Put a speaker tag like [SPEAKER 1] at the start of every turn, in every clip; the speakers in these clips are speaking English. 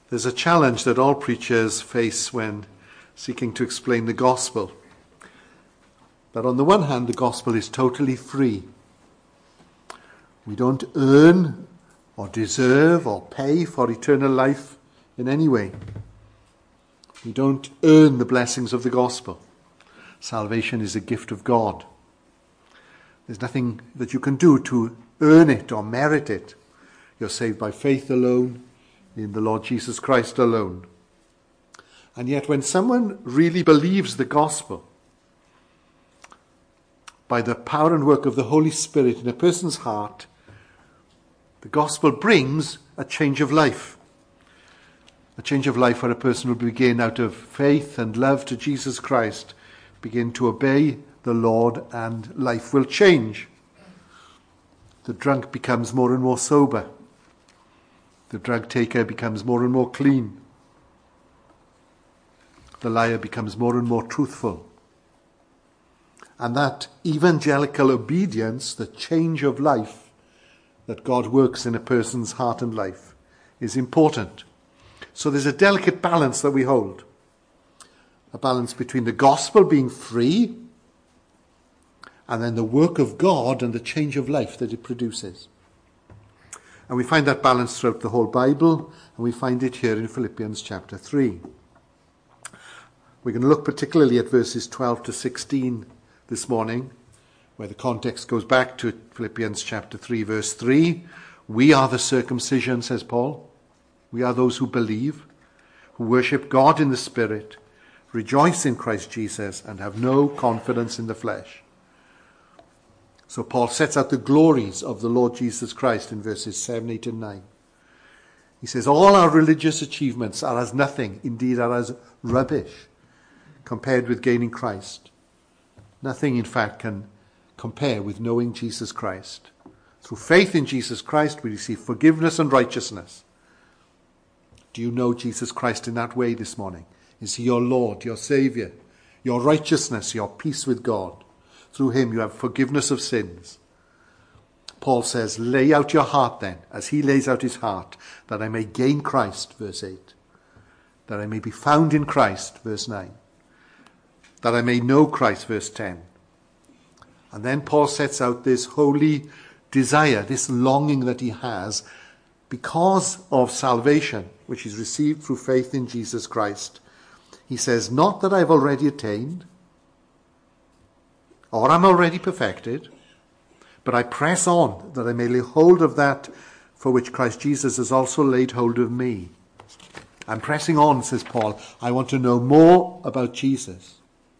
[SPEAKER 1] There's a challenge that all preachers face when seeking to explain the gospel. But on the one hand, the gospel is totally free. We don't earn or deserve or pay for eternal life in any way. We don't earn the blessings of the gospel. Salvation is a gift of God. There's nothing that you can do to earn it or merit it. You're saved by faith alone, in the Lord Jesus Christ alone. And yet when someone really believes the gospel, by the power and work of the Holy Spirit in a person's heart, the gospel brings a change of life. A change of life where a person will begin, out of faith and love to Jesus Christ, begin to obey the Lord, and life will change. The drunk becomes more and more sober. The drug taker becomes more and more clean. The liar becomes more and more truthful. And that evangelical obedience, the change of life that God works in a person's heart and life, is important. So there's a delicate balance that we hold. A balance between the gospel being free and then the work of God and the change of life that it produces. And we find that balance throughout the whole Bible, and we find it here in Philippians chapter 3. We're going to look particularly at verses 12 to 16 this morning, where the context goes back to Philippians chapter 3, verse 3. We are the circumcision, says Paul. We are those who believe, who worship God in the Spirit, rejoice in Christ Jesus, and have no confidence in the flesh. So Paul sets out the glories of the Lord Jesus Christ in verses 7, 8, and 9. He says, all our religious achievements are as nothing, indeed are as rubbish, compared with gaining Christ. Nothing, in fact, can compare with knowing Jesus Christ. Through faith in Jesus Christ, we receive forgiveness and righteousness. Do you know Jesus Christ in that way this morning? Is he your Lord, your Saviour, your righteousness, your peace with God? Through him you have forgiveness of sins. Paul says, lay out your heart then, as he lays out his heart, that I may gain Christ, verse 8. That I may be found in Christ, verse 9. That I may know Christ, verse 10. And then Paul sets out this holy desire, this longing that he has because of salvation, which is received through faith in Jesus Christ. He says, not that I've already attained, or I'm already perfected, but I press on that I may lay hold of that for which Christ Jesus has also laid hold of me. I'm pressing on, says Paul. I want to know more about Jesus.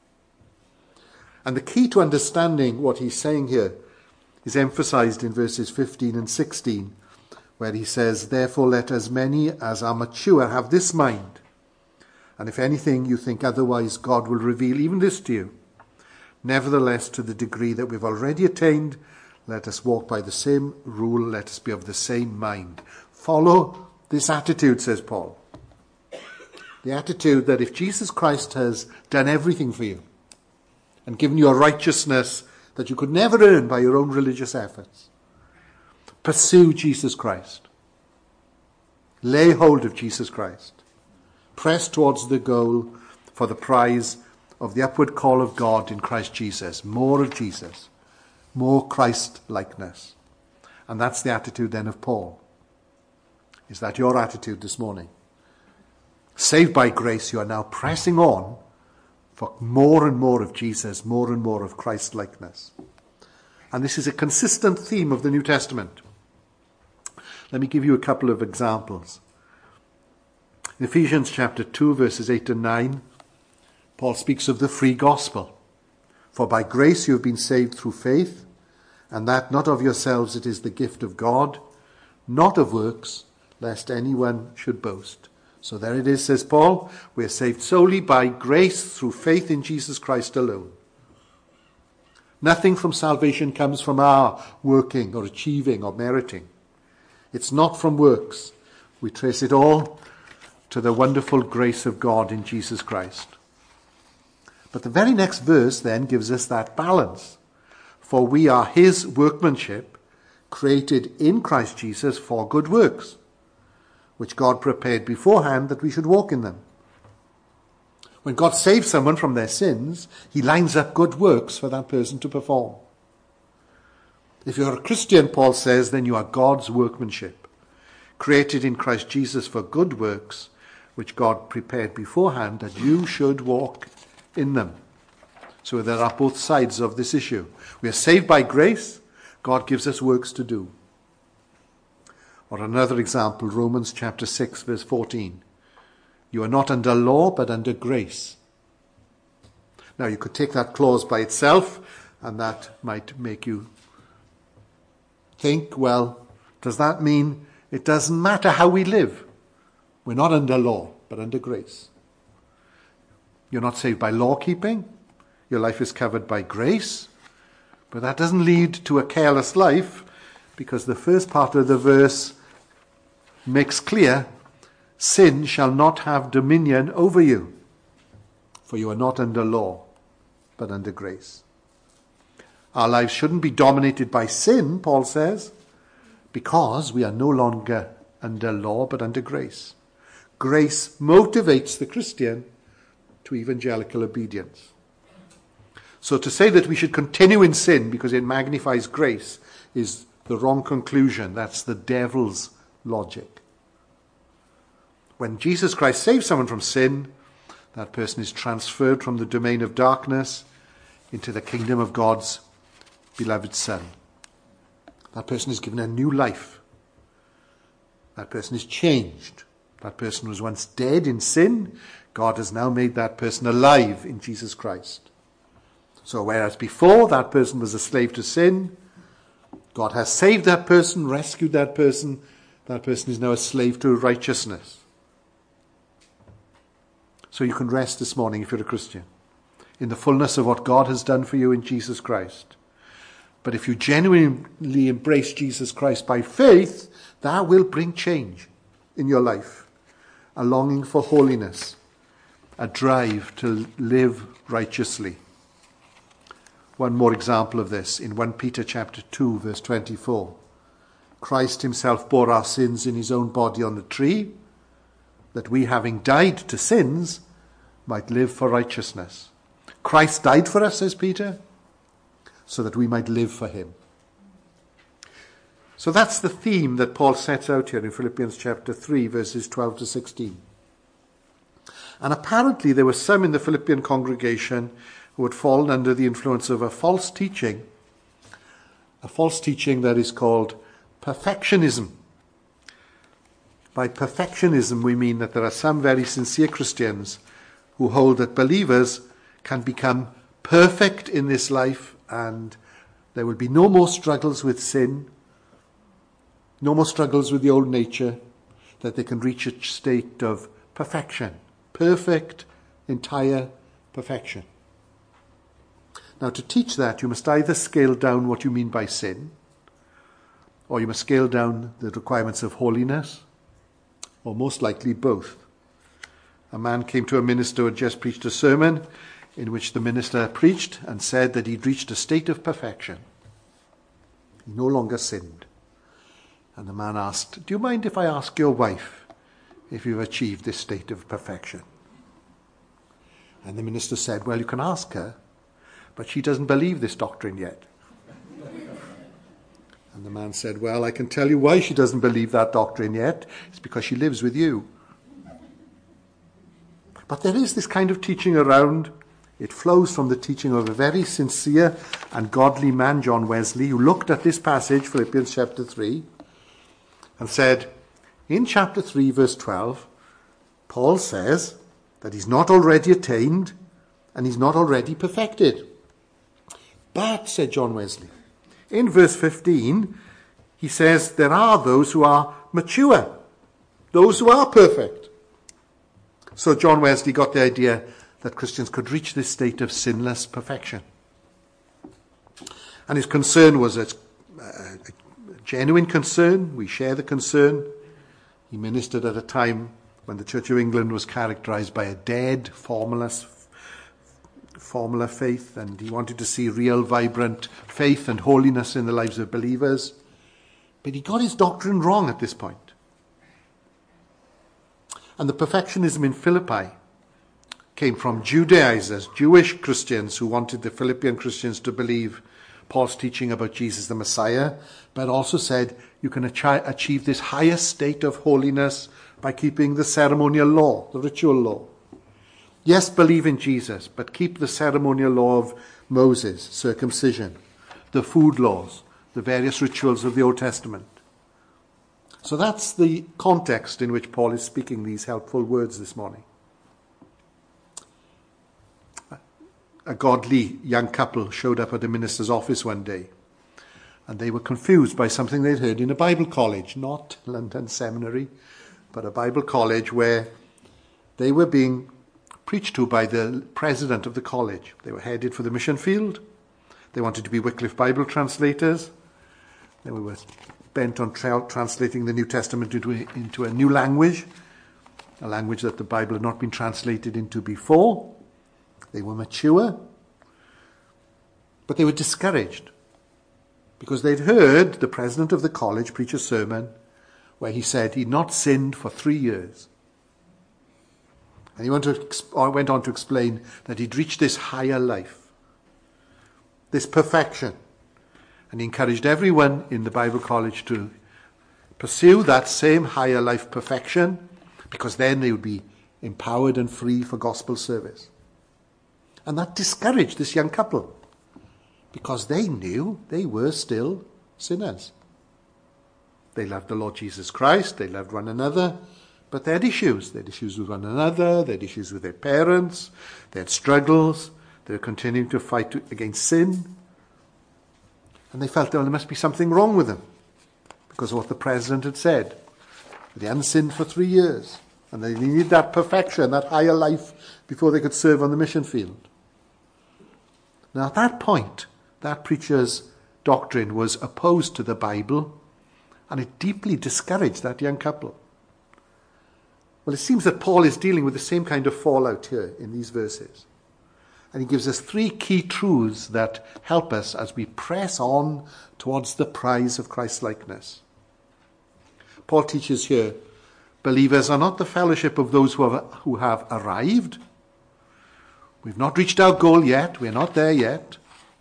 [SPEAKER 1] And the key to understanding what he's saying here is emphasized in verses 15 and 16, where he says, therefore let as many as are mature have this mind. And if anything you think otherwise, God will reveal even this to you. Nevertheless, to the degree that we've already attained, let us walk by the same rule, let us be of the same mind. Follow this attitude, says Paul. The attitude that if Jesus Christ has done everything for you and given you a righteousness that you could never earn by your own religious efforts, pursue Jesus Christ. Lay hold of Jesus Christ. Press towards the goal for the prize of the upward call of God in Christ Jesus. More of Jesus. More Christ-likeness. And that's the attitude then of Paul. Is that your attitude this morning? Saved by grace, you are now pressing on for more and more of Jesus, more and more of Christ-likeness. And this is a consistent theme of the New Testament. Let me give you a couple of examples. In Ephesians chapter 2, verses 8 and 9, Paul speaks of the free gospel. For by grace you have been saved through faith, and that not of yourselves, it is the gift of God, not of works, lest anyone should boast. So there it is, says Paul. We are saved solely by grace through faith in Jesus Christ alone. Nothing from salvation comes from our working or achieving or meriting. It's not from works. We trace it all to the wonderful grace of God in Jesus Christ. But the very next verse then gives us that balance. For we are his workmanship, created in Christ Jesus for good works, which God prepared beforehand that we should walk in them. When God saves someone from their sins, he lines up good works for that person to perform. If you're a Christian, Paul says, then you are God's workmanship, created in Christ Jesus for good works, which God prepared beforehand that you should walk in them. So there are both sides of this issue. We are saved by grace. God gives us works to do. Or another example, Romans chapter 6, verse 14. You are not under law, but under grace. Now, you could take that clause by itself, and that might make you think, well, does that mean it doesn't matter how we live? We're not under law, but under grace. You're not saved by law keeping. Your life is covered by grace. But that doesn't lead to a careless life, because the first part of the verse makes clear, sin shall not have dominion over you, for you are not under law, but under grace. Our lives shouldn't be dominated by sin, Paul says, because we are no longer under law, but under grace. Grace motivates the Christian to evangelical obedience. So to say that we should continue in sin because it magnifies grace is the wrong conclusion. That's the devil's logic. When Jesus Christ saves someone from sin, that person is transferred from the domain of darkness into the kingdom of God's beloved Son. That person is given a new life. That person is changed. That person was once dead in sin. God has now made that person alive in Jesus Christ. So whereas before that person was a slave to sin, God has saved that person, rescued that person. That person is now a slave to righteousness. So you can rest this morning if you're a Christian in the fullness of what God has done for you in Jesus Christ. But if you genuinely embrace Jesus Christ by faith, that will bring change in your life. A longing for holiness, a drive to live righteously. One more example of this in 1 Peter chapter 2, verse 24. Christ himself bore our sins in his own body on the tree, that we, having died to sins, might live for righteousness. Christ died for us, says Peter, so that we might live for him. So that's the theme that Paul sets out here in Philippians chapter 3, verses 12 to 16. And apparently there were some in the Philippian congregation who had fallen under the influence of a false teaching that is called perfectionism. By perfectionism, we mean that there are some very sincere Christians who hold that believers can become perfect in this life and there will be no more struggles with sin, no more struggles with the old nature, that they can reach a state of perfection, perfect, entire perfection. Now, to teach that, you must either scale down what you mean by sin, or you must scale down the requirements of holiness, or most likely both. A man came to a minister who had just preached a sermon in which the minister preached and said that he'd reached a state of perfection. He no longer sinned. And the man asked, "Do you mind if I ask your wife if you've achieved this state of perfection?" And the minister said, "Well, you can ask her, but she doesn't believe this doctrine yet." And the man said, "Well, I can tell you why she doesn't believe that doctrine yet. It's because she lives with you." But there is this kind of teaching around. It flows from the teaching of a very sincere and godly man, John Wesley, who looked at this passage, Philippians chapter 3, and said, in chapter 3, verse 12, Paul says that he's not already attained and he's not already perfected. But, said John Wesley, in verse 15, he says there are those who are mature, those who are perfect. So John Wesley got the idea that Christians could reach this state of sinless perfection. And his concern was a genuine concern. We share the concern. He ministered at a time when the Church of England was characterized by a dead, formula faith, and he wanted to see real, vibrant faith and holiness in the lives of believers. But he got his doctrine wrong at this point. And the perfectionism in Philippi came from Judaizers, Jewish Christians who wanted the Philippian Christians to believe Paul's teaching about Jesus the Messiah, but also said you can achieve this higher state of holiness by keeping the ceremonial law, the ritual law. Yes, believe in Jesus, but keep the ceremonial law of Moses, circumcision, the food laws, the various rituals of the Old Testament. So that's the context in which Paul is speaking these helpful words this morning. A godly young couple showed up at the minister's office one day, and they were confused by something they'd heard in a Bible college, not London Seminary, but a Bible college where they were being preached to by the president of the college. They were headed for the mission field. They wanted to be Wycliffe Bible translators. They were bent on translating the New Testament into a new language, a language that the Bible had not been translated into before. They were mature, but they were discouraged because they'd heard the president of the college preach a sermon where he said he'd not sinned for 3 years. And he went on to explain that he'd reached this higher life, this perfection. And he encouraged everyone in the Bible college to pursue that same higher life perfection, because then they would be empowered and free for gospel service. And that discouraged this young couple, because they knew they were still sinners. They loved the Lord Jesus Christ, they loved one another, but they had issues. They had issues with one another, they had issues with their parents, they had struggles, they were continuing to fight against sin. And they felt there must be something wrong with them because of what the president had said. They hadn't sinned for 3 years, and they needed that perfection, that higher life, before they could serve on the mission field. Now at that point, that preacher's doctrine was opposed to the Bible, and it deeply discouraged that young couple. Well, it seems that Paul is dealing with the same kind of fallout here in these verses. And he gives us 3 key truths that help us as we press on towards the prize of Christ-likeness. Paul teaches here, believers are not the fellowship of those who have arrived. We've not reached our goal yet. We're not there yet.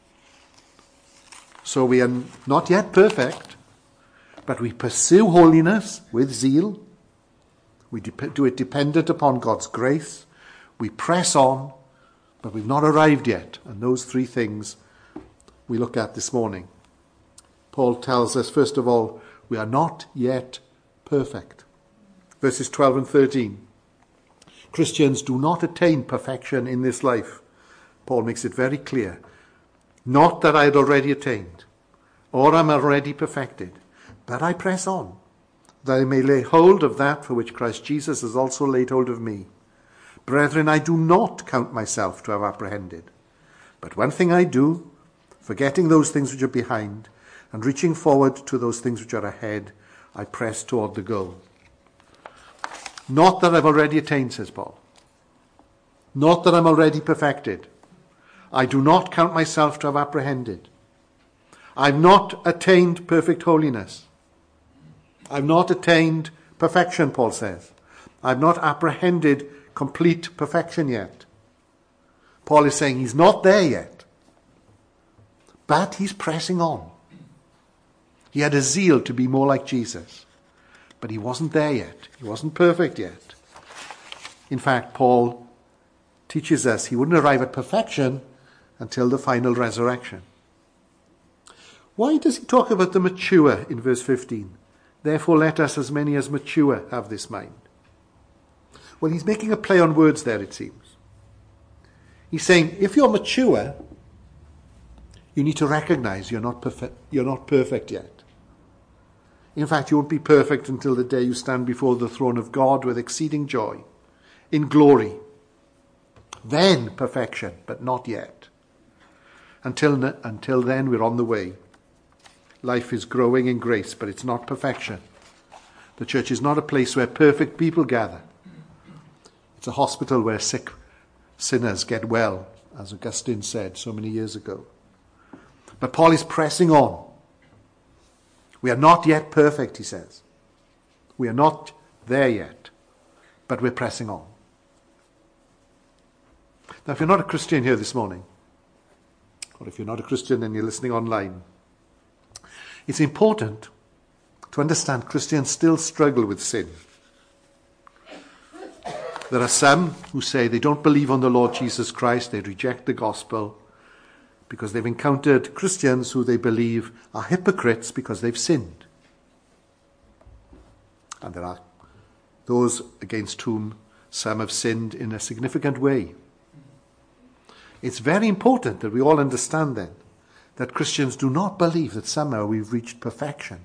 [SPEAKER 1] So we are not yet perfect, but we pursue holiness with zeal. We do it dependent upon God's grace. We press on, but we've not arrived yet. And those 3 things we look at this morning. Paul tells us, first of all, we are not yet perfect. Verses 12 and 13. Christians do not attain perfection in this life. Paul makes it very clear. Not that I had already attained, or am already perfected, but I press on, that I may lay hold of that for which Christ Jesus has also laid hold of me. Brethren, I do not count myself to have apprehended. But one thing I do, forgetting those things which are behind, and reaching forward to those things which are ahead, I press toward the goal. Not that I've already attained, says Paul. Not that I'm already perfected. I do not count myself to have apprehended. I've not attained perfect holiness. I've not attained perfection, Paul says. I've not apprehended complete perfection yet. Paul is saying he's not there yet, but he's pressing on. He had a zeal to be more like Jesus, but he wasn't there yet. He wasn't perfect yet. In fact, Paul teaches us he wouldn't arrive at perfection until the final resurrection. Why does he talk about the mature in verse 15? Therefore let us, as many as mature, have this mind. Well, he's making a play on words there, it seems. He's saying, if you're mature, you need to recognize you're not perfect yet. In fact, you won't be perfect until the day you stand before the throne of God with exceeding joy, in glory. Then perfection, but not yet. Until then, we're on the way. Life is growing in grace, but it's not perfection. The church is not a place where perfect people gather. It's a hospital where sick sinners get well, as Augustine said so many years ago. But Paul is pressing on. We are not yet perfect, he says. We are not there yet. but we're pressing on. Now, if you're not a Christian here this morning, or if you're not a Christian and you're listening online, it's important to understand Christians still struggle with sin. There are some who say they don't believe on the Lord Jesus Christ, they reject the gospel because they've encountered Christians who they believe are hypocrites because they've sinned. And there are those against whom some have sinned in a significant way. It's very important that we all understand then that Christians do not believe that somehow we've reached perfection.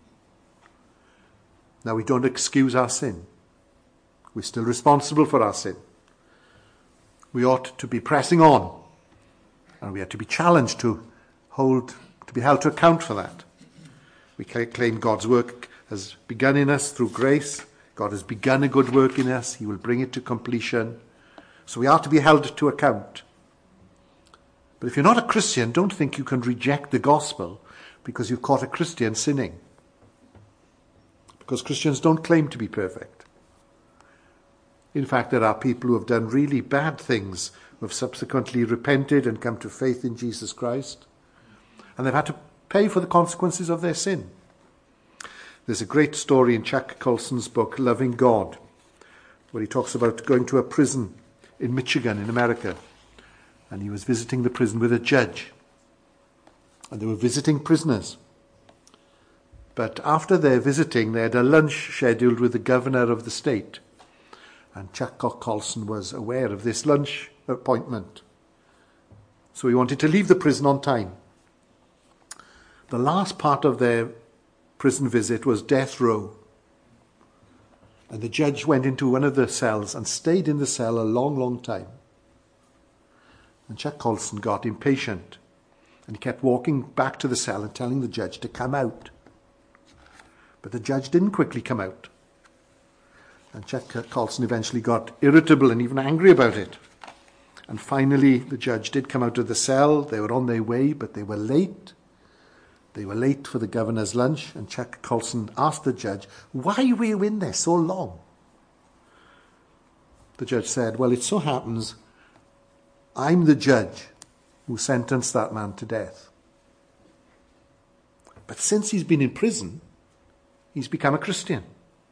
[SPEAKER 1] Now, we don't excuse our sin. We're still responsible for our sin. We ought to be pressing on, and we are to be challenged to be held to account for that. We claim God's work has begun in us through grace. God has begun a good work in us. He will bring it to completion. So we are to be held to account. But if you're not a Christian, don't think you can reject the gospel because you've caught a Christian sinning. Because Christians don't claim to be perfect. In fact, there are people who have done really bad things, who have subsequently repented and come to faith in Jesus Christ, and they've had to pay for the consequences of their sin. There's a great story in Chuck Colson's book, Loving God, where he talks about going to a prison in Michigan in America, and he was visiting the prison with a judge, and they were visiting prisoners. But after their visiting, they had a lunch scheduled with the governor of the state. And Chuck Colson was aware of this lunch appointment. So he wanted to leave the prison on time. The last part of their prison visit was death row. And the judge went into one of the cells and stayed in the cell a long, long time. And Chuck Colson got impatient. And he kept walking back to the cell and telling the judge to come out. But the judge didn't quickly come out. And Chuck Colson eventually got irritable and even angry about it. And finally, the judge did come out of the cell. They were on their way, but they were late. They were late for the governor's lunch. And Chuck Colson asked the judge, "Why were you in there so long?" The judge said, "Well, it so happens I'm the judge who sentenced that man to death. But since he's been in prison, he's become a Christian.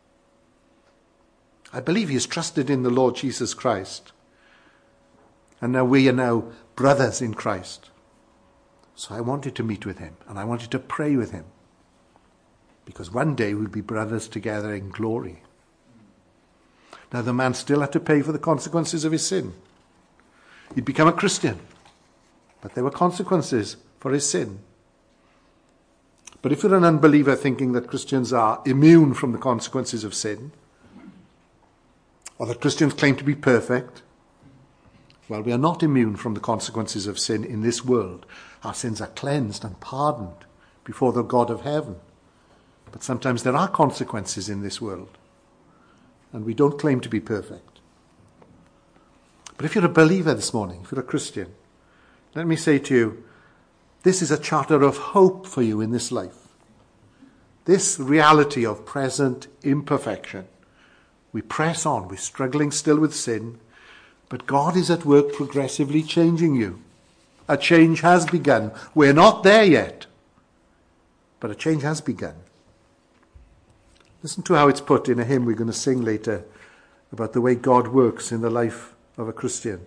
[SPEAKER 1] I believe he has trusted in the Lord Jesus Christ. And now we are now brothers in Christ. So I wanted to meet with him and I wanted to pray with him. Because one day we'll be brothers together in glory." Now the man still had to pay for the consequences of his sin. He'd become a Christian. But there were consequences for his sin. But if you're an unbeliever thinking that Christians are immune from the consequences of sin, or that Christians claim to be perfect, well, we are not immune from the consequences of sin in this world. Our sins are cleansed and pardoned before the God of heaven. But sometimes there are consequences in this world, and we don't claim to be perfect. But if you're a believer this morning, if you're a Christian, let me say to you, this is a charter of hope for you in this life. This reality of present imperfection. We press on. We're struggling still with sin. But God is at work progressively changing you. A change has begun. We're not there yet. But a change has begun. Listen to how it's put in a hymn we're going to sing later about the way God works in the life of a Christian.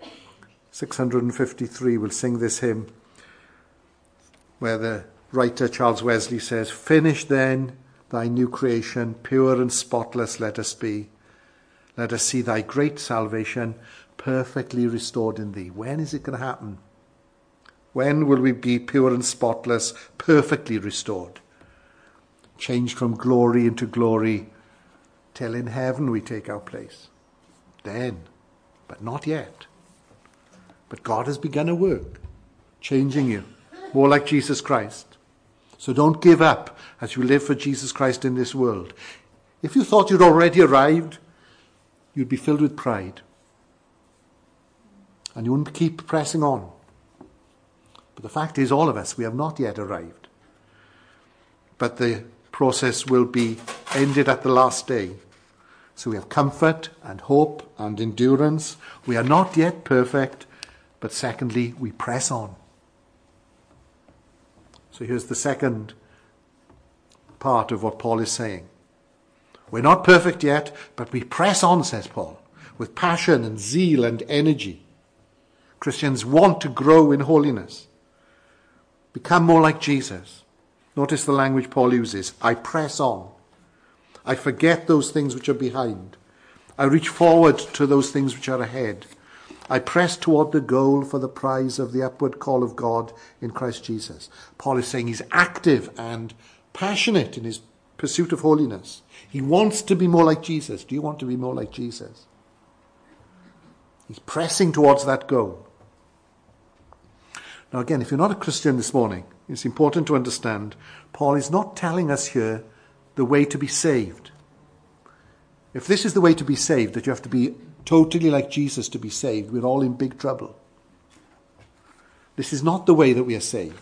[SPEAKER 1] 653 will sing this hymn where the writer Charles Wesley says, "Finish then thy new creation, pure and spotless let us be. Let us see thy great salvation perfectly restored in thee." When is it going to happen? When will we be pure and spotless, perfectly restored? Changed from glory into glory, till in heaven we take our place. Then, but not yet. But God has begun a work, changing you, more like Jesus Christ. So don't give up as you live for Jesus Christ in this world. If you thought you'd already arrived, you'd be filled with pride. And you wouldn't keep pressing on. But the fact is, all of us, we have not yet arrived. But the process will be ended at the last day, So we have comfort and hope and endurance. We are not yet perfect, but secondly, we press on. So here's the second part of what Paul is saying. We're not perfect yet, but we press on, says Paul, with passion and zeal and energy. Christians want to grow in holiness, become more like Jesus. Notice the language Paul uses. I press on. I forget those things which are behind. I reach forward to those things which are ahead. I press toward the goal for the prize of the upward call of God in Christ Jesus. Paul is saying he's active and passionate in his pursuit of holiness. He wants to be more like Jesus. Do you want to be more like Jesus? He's pressing towards that goal. Now again, if you're not a Christian this morning, it's important to understand Paul is not telling us here the way to be saved. If this is the way to be saved, that you have to be totally like Jesus to be saved, we're all in big trouble. This is not the way that we are saved.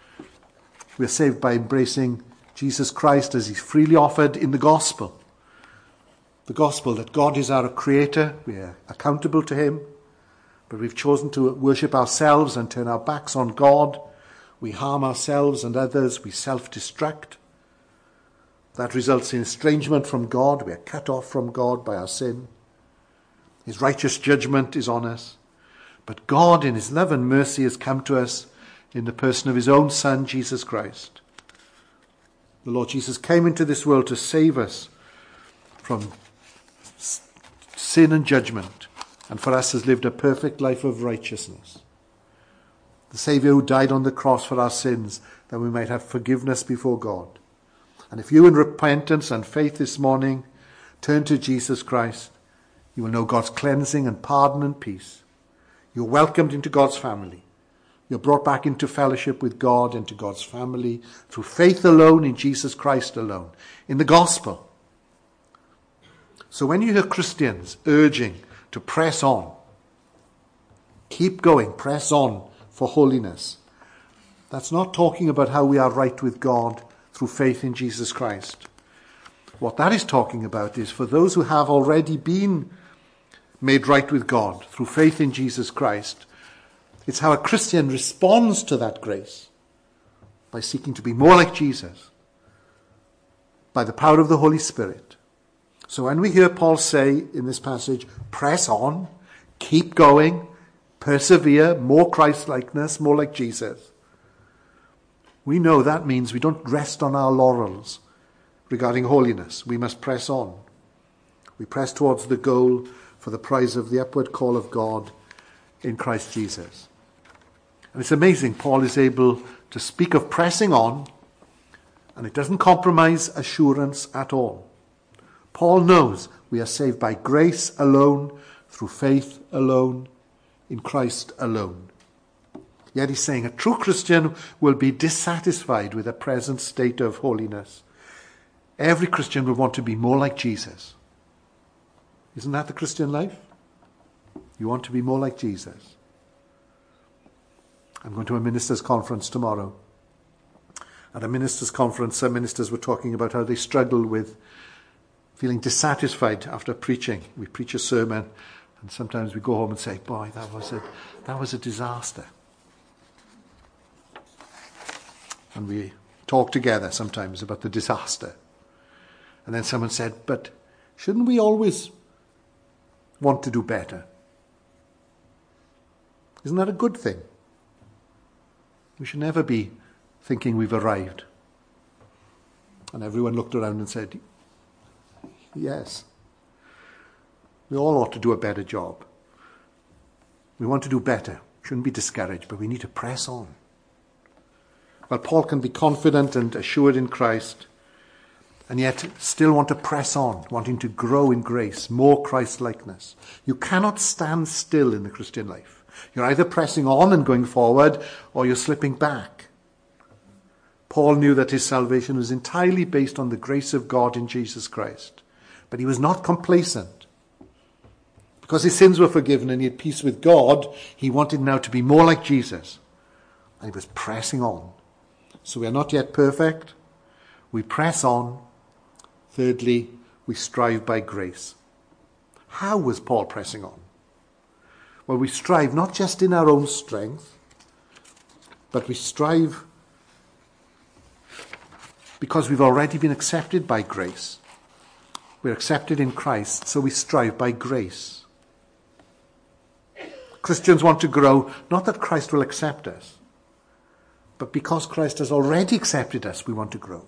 [SPEAKER 1] We are saved by embracing Jesus Christ as he's freely offered in the gospel. The gospel that God is our creator, we are accountable to him, but we've chosen to worship ourselves and turn our backs on God. We harm ourselves and others, we self-destruct. That results in estrangement from God. We are cut off from God by our sin. His righteous judgment is on us. But God, in his love and mercy, has come to us in the person of his own Son, Jesus Christ. The Lord Jesus came into this world to save us from sin and judgment, and for us has lived a perfect life of righteousness. The Saviour who died on the cross for our sins, that we might have forgiveness before God. And if you in repentance and faith this morning turn to Jesus Christ, you will know God's cleansing and pardon and peace. You're welcomed into God's family. You're brought back into fellowship with God, into God's family, through faith alone in Jesus Christ alone, in the gospel. So when you hear Christians urging to press on, keep going, press on for holiness, that's not talking about how we are right with God through faith in Jesus Christ. What that is talking about is for those who have already been made right with God through faith in Jesus Christ, it's how a Christian responds to that grace by seeking to be more like Jesus by the power of the Holy Spirit. So when we hear Paul say in this passage, press on, keep going, persevere, more Christ-likeness, more like Jesus, we know that means we don't rest on our laurels regarding holiness. We must press on. We press towards the goal for the prize of the upward call of God in Christ Jesus. And it's amazing, Paul is able to speak of pressing on, and it doesn't compromise assurance at all. Paul knows we are saved by grace alone, through faith alone, in Christ alone. Yet he's saying a true Christian will be dissatisfied with the present state of holiness. Every Christian will want to be more like Jesus. Isn't that the Christian life? You want to be more like Jesus. I'm going to a ministers' conference tomorrow. At a ministers' conference, some ministers were talking about how they struggle with feeling dissatisfied after preaching. We preach a sermon, and sometimes we go home and say, boy, that was a disaster. And we talk together sometimes about the disaster. And then someone said, but shouldn't we always want to do better? Isn't that a good thing? We should never be thinking we've arrived. And everyone looked around and said, yes. We all ought to do a better job. We want to do better. Shouldn't be discouraged, but we need to press on. Well, Paul can be confident and assured in Christ, and yet still want to press on, wanting to grow in grace, more Christ-likeness. You cannot stand still in the Christian life. You're either pressing on and going forward, or you're slipping back. Paul knew that his salvation was entirely based on the grace of God in Jesus Christ. But he was not complacent. Because his sins were forgiven and he had peace with God, he wanted now to be more like Jesus. And he was pressing on. So we are not yet perfect. We press on. Thirdly, we strive by grace. How was Paul pressing on? Well, we strive not just in our own strength, but we strive because we've already been accepted by grace. We're accepted in Christ, so we strive by grace. Christians want to grow, not that Christ will accept us, but because Christ has already accepted us, we want to grow.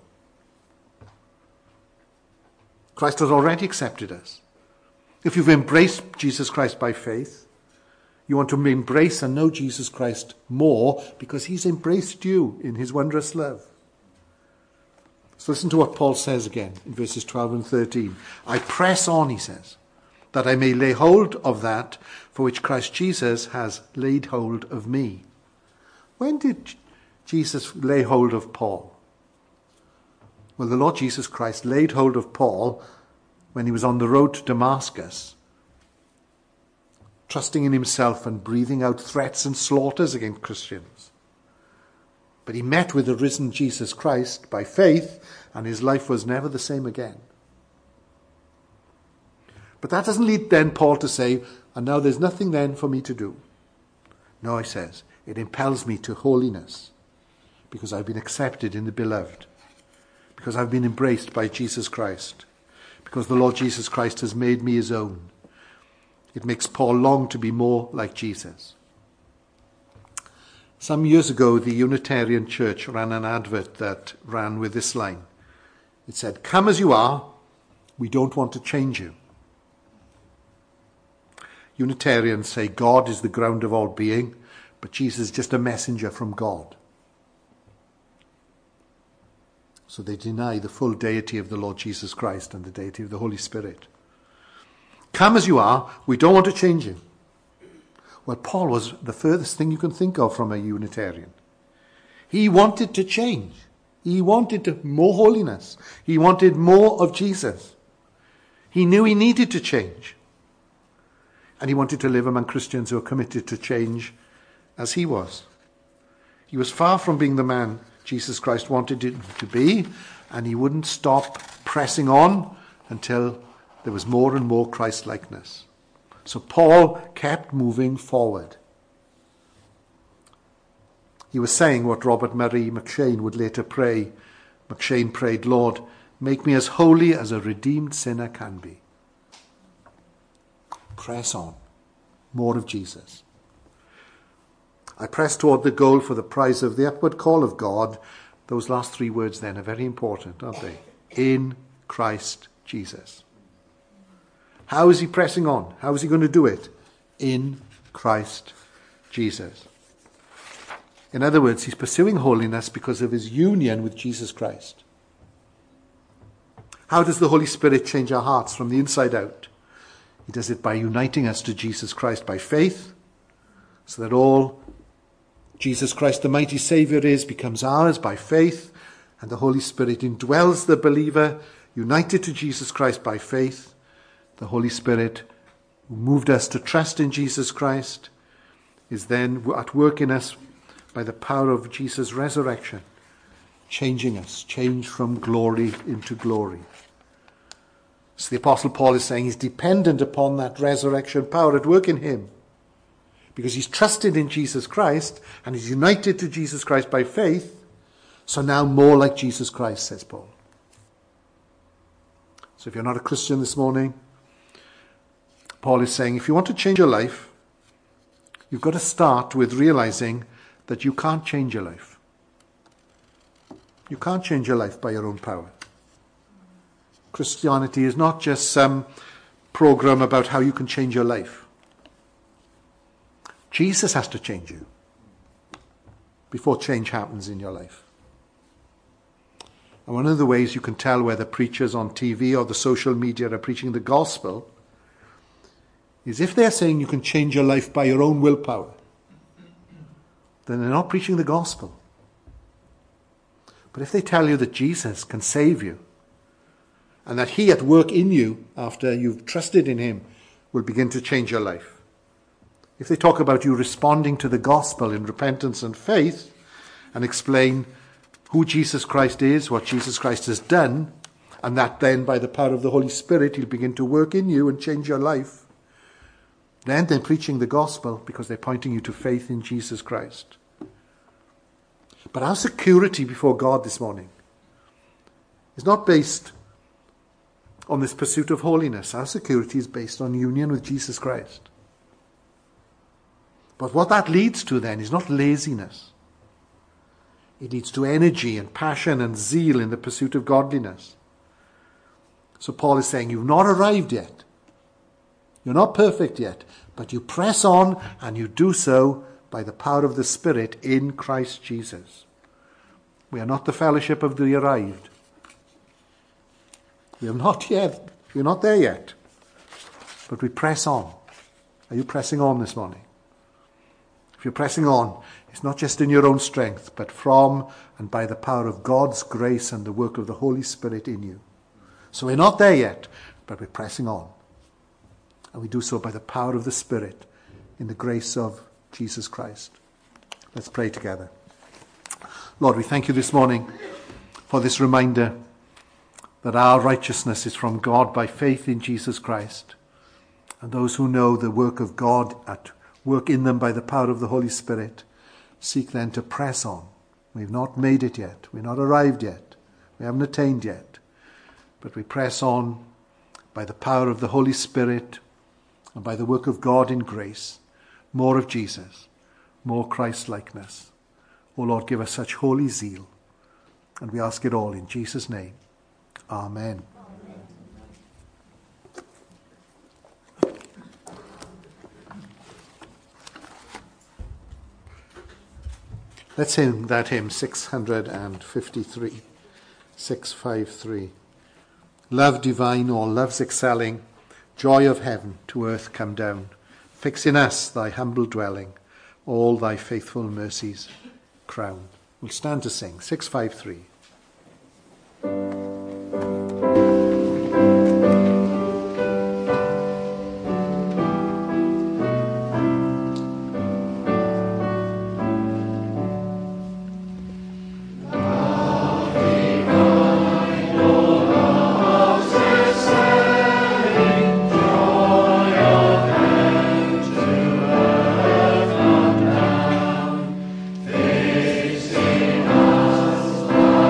[SPEAKER 1] Christ has already accepted us. If you've embraced Jesus Christ by faith, you want to embrace and know Jesus Christ more because he's embraced you in his wondrous love. So listen to what Paul says again in verses 12 and 13. I press on, he says, that I may lay hold of that for which Christ Jesus has laid hold of me. When did Jesus lay hold of Paul? Well, the Lord Jesus Christ laid hold of Paul when he was on the road to Damascus, trusting in himself and breathing out threats and slaughters against Christians. But he met with the risen Jesus Christ by faith, and his life was never the same again. But that doesn't lead then Paul to say, and now there's nothing then for me to do. No, he says, it impels me to holiness because I've been accepted in the beloved, because I've been embraced by Jesus Christ, because the Lord Jesus Christ has made me his own. It makes Paul long to be more like Jesus. Some years ago, the Unitarian Church ran an advert that ran with this line. It said, "Come as you are, we don't want to change you." Unitarians say God is the ground of all being, but Jesus is just a messenger from God. So they deny the full deity of the Lord Jesus Christ and the deity of the Holy Spirit. Come as you are, we don't want to change you. Well, Paul was the furthest thing you can think of from a Unitarian. He wanted to change. He wanted more holiness. He wanted more of Jesus. He knew he needed to change. And he wanted to live among Christians who were committed to change as he was. He was far from being the man Jesus Christ wanted him to be, and he wouldn't stop pressing on until there was more and more Christ-likeness. So Paul kept moving forward. He was saying what Robert Murray M'Cheyne would later pray. M'Cheyne prayed, "Lord, make me as holy as a redeemed sinner can be." Press on. More of Jesus. I press toward the goal for the prize of the upward call of God. Those last three words then are very important, aren't they? In Christ Jesus. How is he pressing on? How is he going to do it? In Christ Jesus. In other words, he's pursuing holiness because of his union with Jesus Christ. How does the Holy Spirit change our hearts from the inside out? He does it by uniting us to Jesus Christ by faith, so that all Jesus Christ, the mighty Saviour, becomes ours by faith, and the Holy Spirit indwells the believer, united to Jesus Christ by faith. The Holy Spirit, who moved us to trust in Jesus Christ, is then at work in us by the power of Jesus' resurrection, changing us, change from glory into glory. So the Apostle Paul is saying he's dependent upon that resurrection power at work in him, because he's trusted in Jesus Christ and he's united to Jesus Christ by faith. So now more like Jesus Christ, says Paul. So if you're not a Christian this morning, Paul is saying if you want to change your life, you've got to start with realizing that you can't change your life. You can't change your life by your own power. Christianity is not just some program about how you can change your life. Jesus has to change you before change happens in your life. And one of the ways you can tell whether preachers on TV or the social media are preaching the gospel is if they're saying you can change your life by your own willpower, then they're not preaching the gospel. But if they tell you that Jesus can save you, and that he at work in you, after you've trusted in him, will begin to change your life. If they talk about you responding to the gospel in repentance and faith, and explain who Jesus Christ is, what Jesus Christ has done, and that then by the power of the Holy Spirit he'll begin to work in you and change your life. Then they're preaching the gospel because they're pointing you to faith in Jesus Christ. But our security before God this morning is not based on this pursuit of holiness. Our security is based on union with Jesus Christ. But what that leads to then is not laziness. It leads to energy and passion and zeal in the pursuit of godliness. So Paul is saying, you've not arrived yet. You're not perfect yet, but you press on, and you do so by the power of the Spirit in Christ Jesus. We are not the fellowship of the arrived. We are not yet. We're not there yet. But we press on. Are you pressing on this morning? If you're pressing on, it's not just in your own strength, but from and by the power of God's grace and the work of the Holy Spirit in you. So we're not there yet, but we're pressing on. And we do so by the power of the Spirit in the grace of Jesus Christ. Let's pray together. Lord, we thank you this morning for this reminder that our righteousness is from God by faith in Jesus Christ. And those who know the work of God at work in them by the power of the Holy Spirit seek then to press on. We've not made it yet. We're not arrived yet. We haven't attained yet. But we press on by the power of the Holy Spirit and by the work of God in grace. More of Jesus, more Christ-likeness. O Lord, give us such holy zeal. And we ask it all in Jesus' name. Amen. Let's sing that hymn, 653. 653. Love divine, all loves excelling, joy of heaven to earth come down. Fix in us thy humble dwelling, all thy faithful mercies crown. We'll stand to sing, 653.
[SPEAKER 2] Fix in us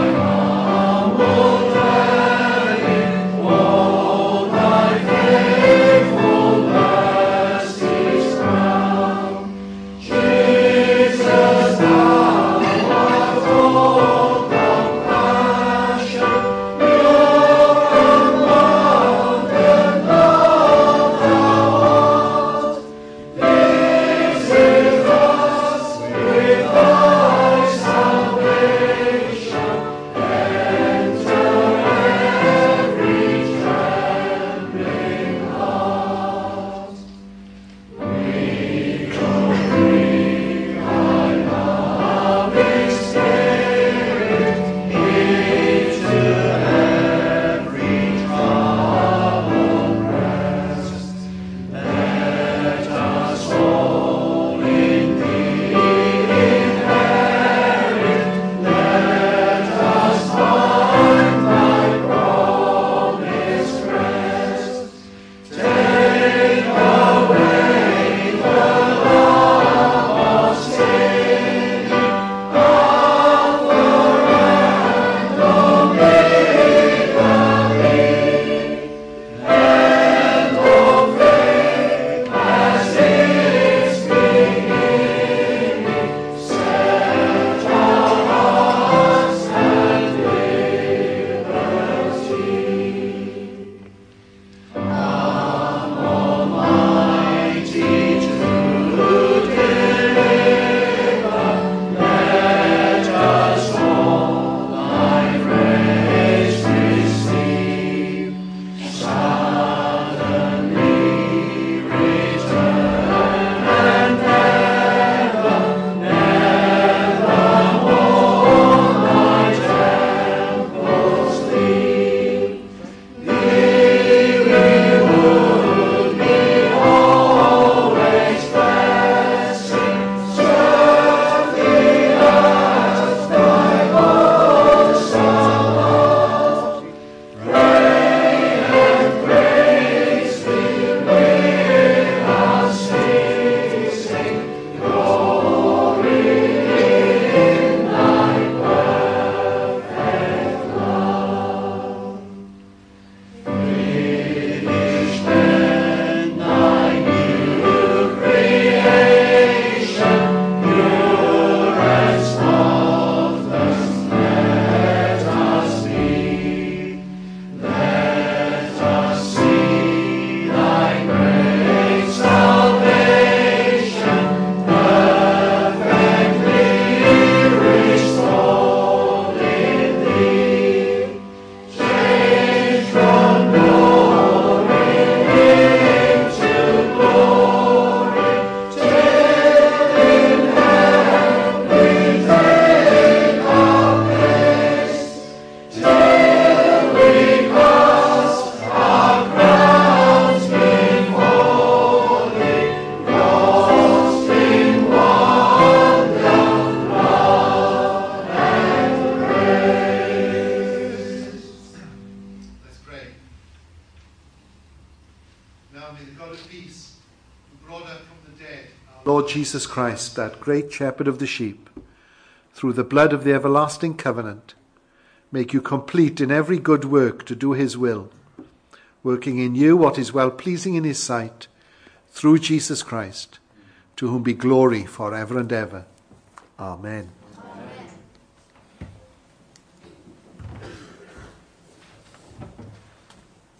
[SPEAKER 1] may the God of peace, who brought up from the dead our Lord Jesus Christ, that great shepherd of the sheep, through the blood of the everlasting covenant, make you complete in every good work to do his will, working in you what is well-pleasing in his sight, through Jesus Christ, to whom be glory for ever and ever. Amen.